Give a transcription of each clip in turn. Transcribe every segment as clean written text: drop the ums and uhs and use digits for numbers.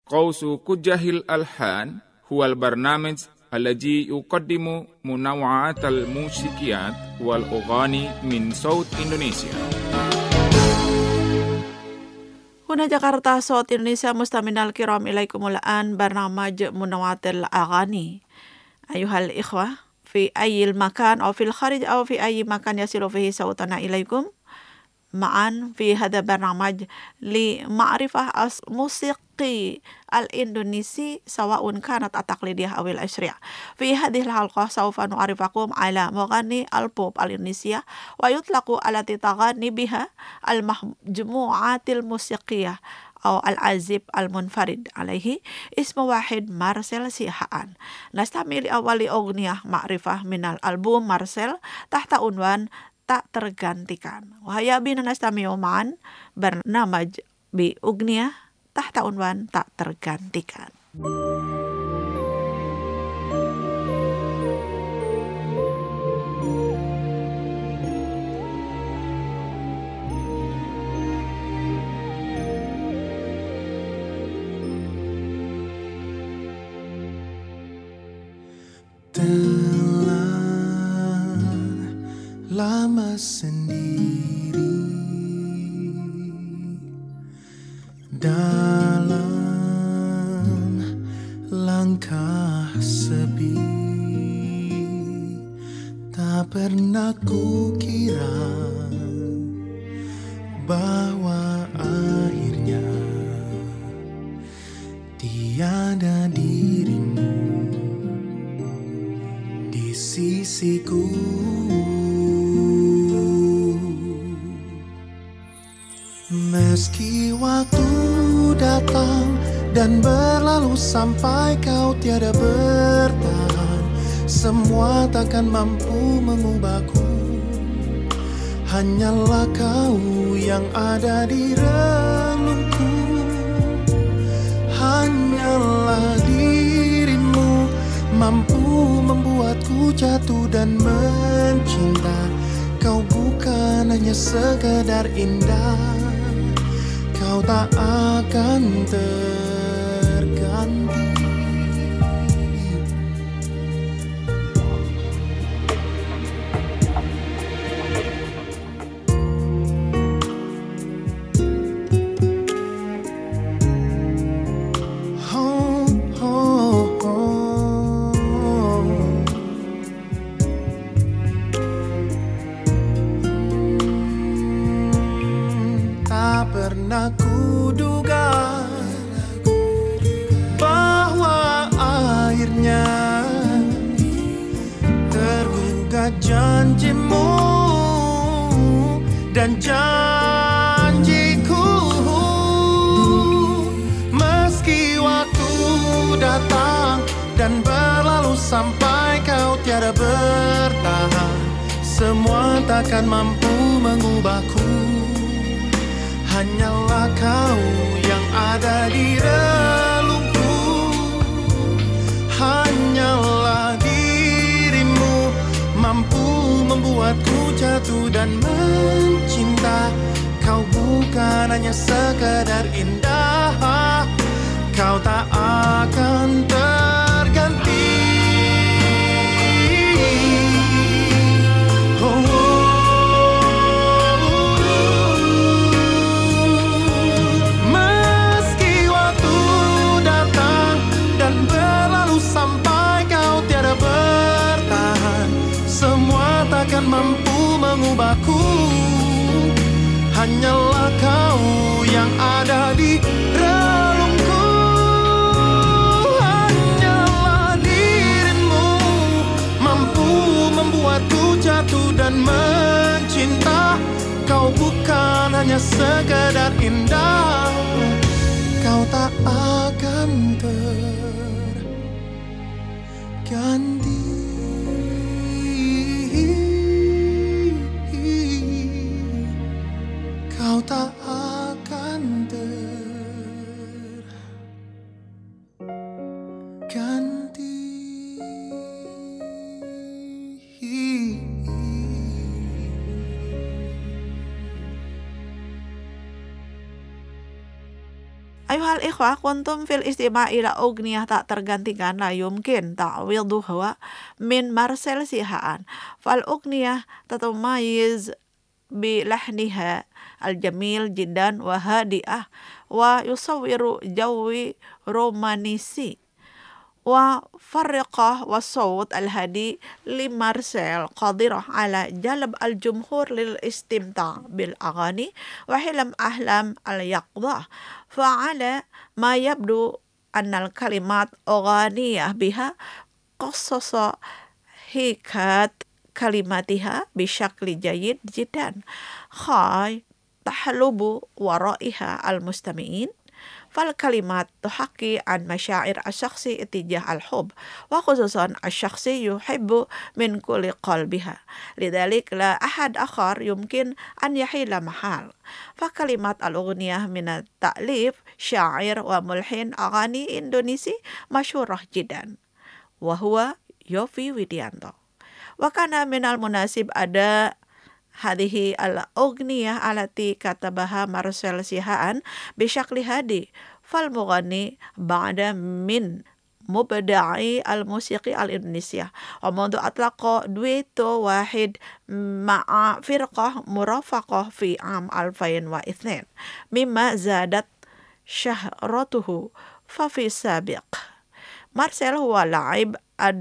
Qausu Kujahil Alhan huwal barnamij الذي يقدم منوعات الموسيقيات والأغاني من صوت إندونيسيا. Huna Jakarta, Saut Indonesia, mustaminal kiram ilaikumul an barnamaj munawatil aghani. Ayuhal ikhwah, fi ayil makan aw fil kharij aw fi ayyi makan yasilu fihi sautana ilaikum. Ma'an fi hada barnamaj li ma'rifah as musiqi al-Indonesi sawa'un kanat at-taqlidiyah awil asyri'. Fi hadhihi al-halqah sawfa nu'arifakum ala mughani al-pop al-Indonesia wa yutlaqu alati taghani biha al-majmu'atil musiqiyah أو العازب المنفرد عليه اسم واحد مارسيل سيحان. نستعمل أول أغنية معرفة من الألبوم مارسيل تحت عنوان tak tergantikan. Wahaya bina nastami'u ma'an barnamaj bi ugniyah tahta unwan tak tergantikan. Lama sendiri dalam langkah sepi, tak pernah kukira bahwa akhirnya tiada dirimu di sisiku. Meski waktu datang dan berlalu sampai kau tiada bertahan, semua takkan mampu mengubahku. Hanyalah kau yang ada di relungku. Hanyalah dirimu mampu membuatku jatuh dan mencinta. Kau bukan hanya sekedar indah, kau tak akan terganti. Pernah kuduga bahwa akhirnya tergugat janjimu dan janjiku. Meski waktu datang dan berlalu sampai kau tiada bertahan, semua takkan mampu mengubahku. Hanyalah kau yang ada di relungku. Hanyalah dirimu mampu membuatku jatuh dan mencinta. Kau bukan hanya sekedar indah, kau tak akan terganti. Takkan mampu mengubahku. Hanyalah kau yang ada di relungku. Hanyalah dirimu mampu membuatku jatuh dan mencinta. Kau bukan hanya sekedar indah, kau tak akan terganti. Kau tak akan terganti. Ayuhal ikhwah, kuntum fil istima' ila ugniyah tak tergantikan la yumkin ta'widuha min marsel sihaan. Fal ugniyah tatumayiz bi lahniha al-jamil jiddan wa hadi'ah wa yusawwiru jawi romanisi wa farriqah wa sawt al-hadi li Marcel qadirah ala jalb al-jumhur lil istimta' bil aghani wa hilam ahlam al-yaqdah fa'ala ma yabdu anna al-kalimat aghaniyah biha qassasa hikat kalimatiha bisyakli jayid jiddan khay tahlubu waraiha al-mustami'in fal kalimat tuhaki an masyair asyaksi itijah al-hub wa khususan asyaksi yuhibbu min kulli qalbiha lidhalik la ahad akhar yumkin an yahila mahal fa kalimat al-ughniyah min at-ta'lif syair wa mulhin aghani Indonesi masyhurah jiddan wa huwa Yovie Widianto wa kana minal munasib ada hadhihi al-ughniyah alati katabaha Marcel Sihaan bisyakli hadi fal mughani ba'da min mubda'i al-musiqi al-Indonesia wa mundu atlaqa dueto wahid ma'a firqah murafaqah fi am 2002 mimma zadat syahratuhu fa fi sabiq Marcel huwa la'ib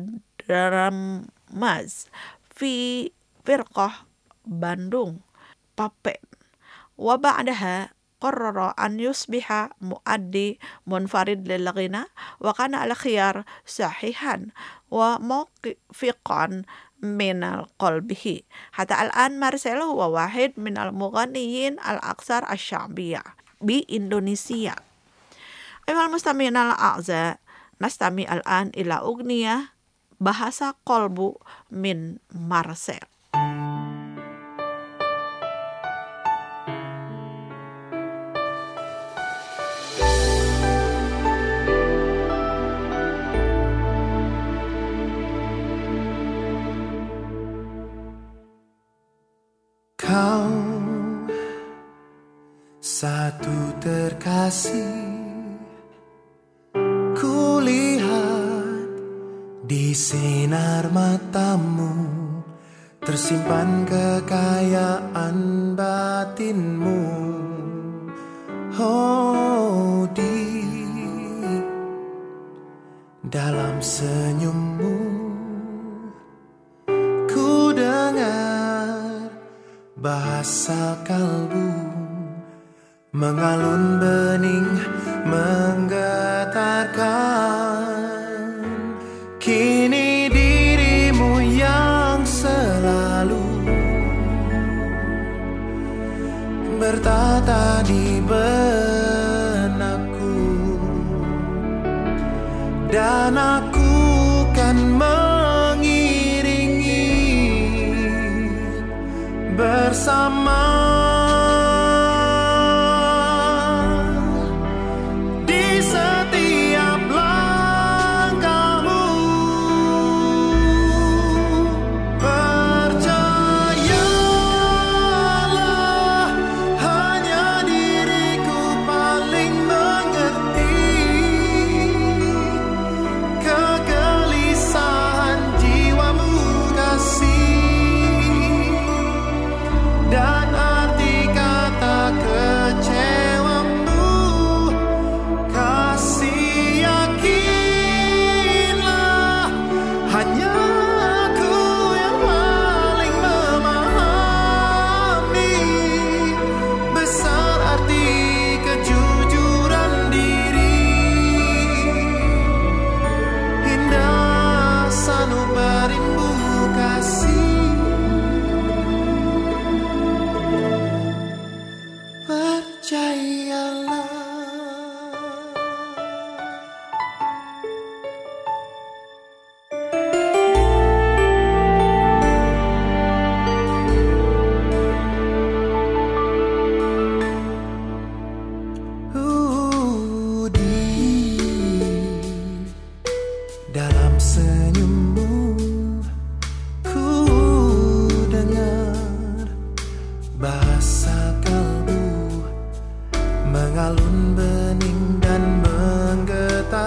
ad-ramaz fi firqah Bandung Papen wa ba'daha qarrara an yusbiha muaddi munfarid lil ghina wa kana al khiyar sahihan wa mawqiqan min al qalbihi hatta al an Marcel huwa wahid min al mughanniyin al aksar asy-sya'biyah bi Indonesia. Ayuhal mustami'in al a'za nastami al an ila ugniyah bahasa qalbu min Marcel. Kau satu terkasih kulihat di sinar matamu tersimpan kekayaan batinmu. Oh, di dalam senyummu ku dengar bahasa kalbu mengalun bening menggetarkan. Kini dirimu yang selalu bertata di benakku, dan aku kan mengiringi bersama.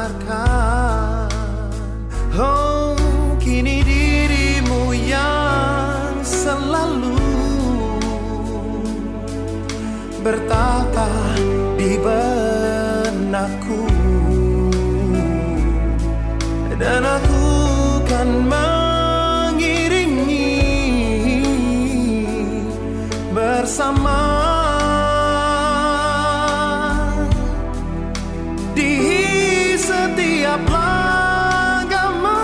biarkan. Oh, kini dirimu yang selalu bertata di benakku, dan aku kan mengiringi bersama di setiap langkahmu.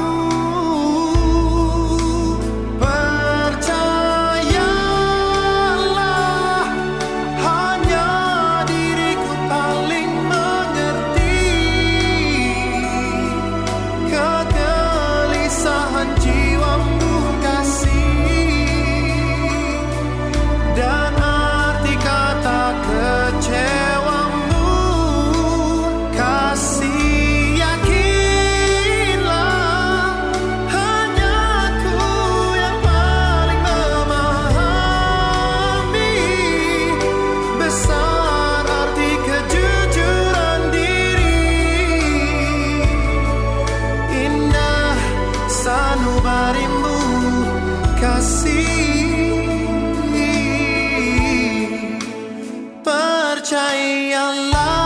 Percayalah, hanya diriku paling mengerti kegelisahan jiwamu kasih, dan arti kata kecewamu kasih. Yakinlah, hanya aku yang paling memahami besar arti kejujuran diri. Indah sanubarimu kasih. Percayalah.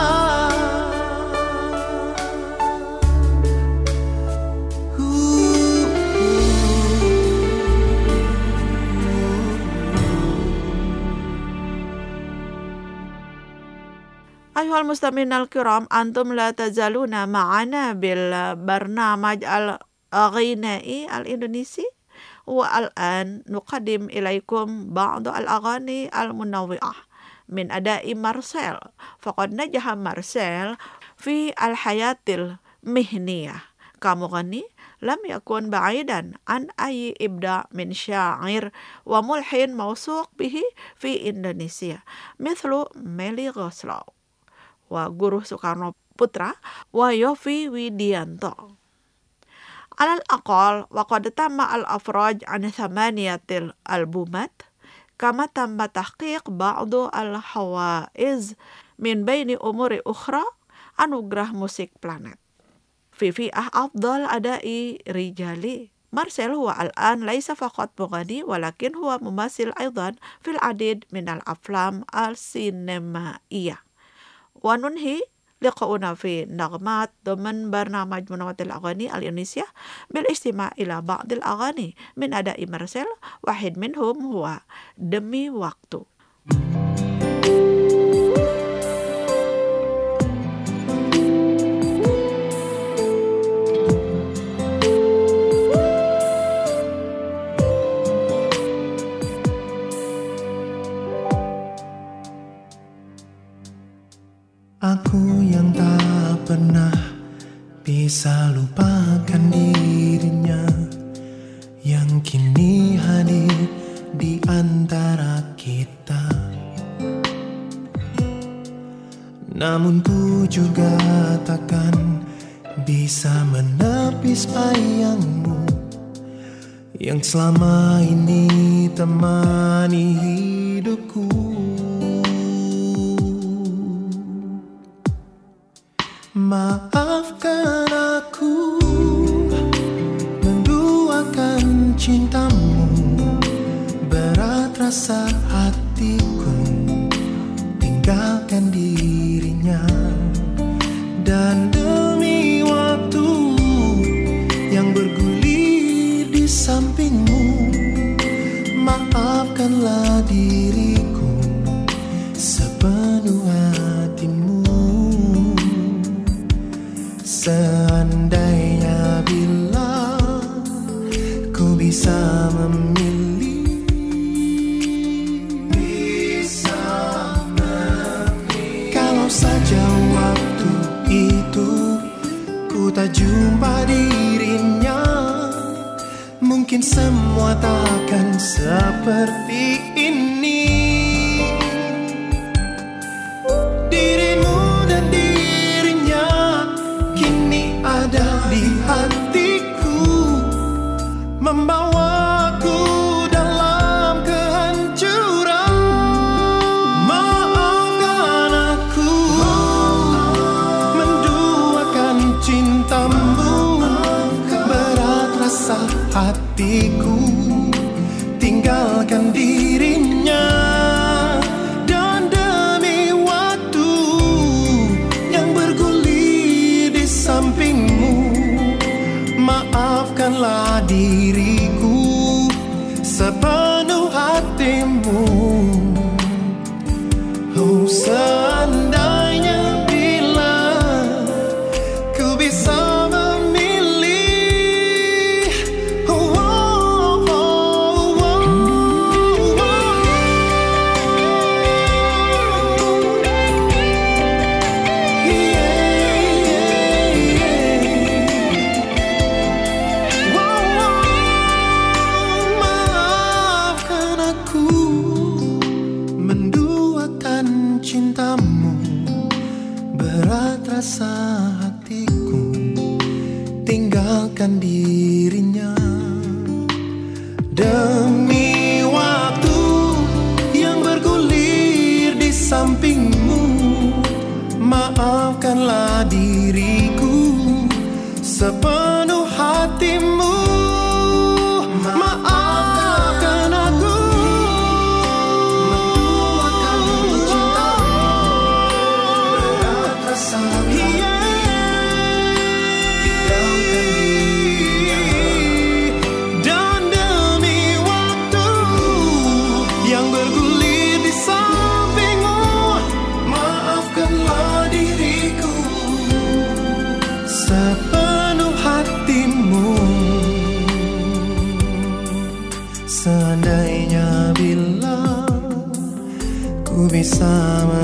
Ayuhal mustami'in al-kiram, antum la tazaluna ma'ana bil barnamaj al-ghina'i al-indonesi. Wa al-an nuqaddim ilaikum ba'd al-aghani al-munawwi'ah min ada'i Marcel. Faqad najaha Marcel fi al-hayatil mihniyah. Kamughani lam yakun ba'idan an ayyi ibda min syair wa mulhin mawsuq bihi fi Indonesia mithlu Meli Goslow wa Guru Soekarno Putra wa Yofi Widianto. Alal aqal wa qad tamma al-afraj an thamaniyatil albumat kama tamma tahqiq ba'du al-hawaiz min baini umuri ukhra anugerah musik planet. Fi fi'ah afdal adai rijali. Marcel huwa al-an laisa faqat mughani walakin huwa mumasil aidan fil adid min al-aflam al-sinemaiyah. Wa nunhi liqa'una fi nagmat domen barnamaj Munawatil Aghani al-Indonesia bil istima' ila ba'dil aghani min ada'i Marcel, wahid minhum huwa Demi Waktu. Aku yang tak pernah bisa lupakan dirinya, yang kini hadir di antara kita. Namun ku juga takkan bisa menepis bayangmu yang selama ini temani hidupku. Maafkan aku menduakan cintamu, berat rasa hatiku tinggalkan dirinya. Dan demi waktu yang bergulir di sampingmu, maafkanlah diriku sepenuh hatimu. Seandainya bila ku bisa memilih, kalau saja waktu itu ku tak jumpa dirinya, mungkin semua takkan seperti ini. Dirimu dan dirinya kini ada di hatiku, membawaku dalam kehancuran. Maafkan aku menduakan cintamu, berat rasa hatiku, tinggalkan dirinya. Dan demi waktu yang bergulir di sampingmu, maafkanlah diriku sepenuh hatimu. Oh, seandainya bila ku bisa memilih, oh, oh, oh, oh, oh. Yeah, yeah, yeah. Oh, oh. Maafkan aku menduakan cintamu, berat rasa hatiku, tinggalkan dirinya. Demi waktu yang bergulir di sampingmu, maafkanlah diriku sepenuh hatimu. Maafkan aku menduakan cintamu, berat rasa hatiku, tinggalkan dirinya. Dan demi waktu yang bergulir di sampingmu, maafkanlah diriku sepenuh hatimu. Seandainya bila ku bisa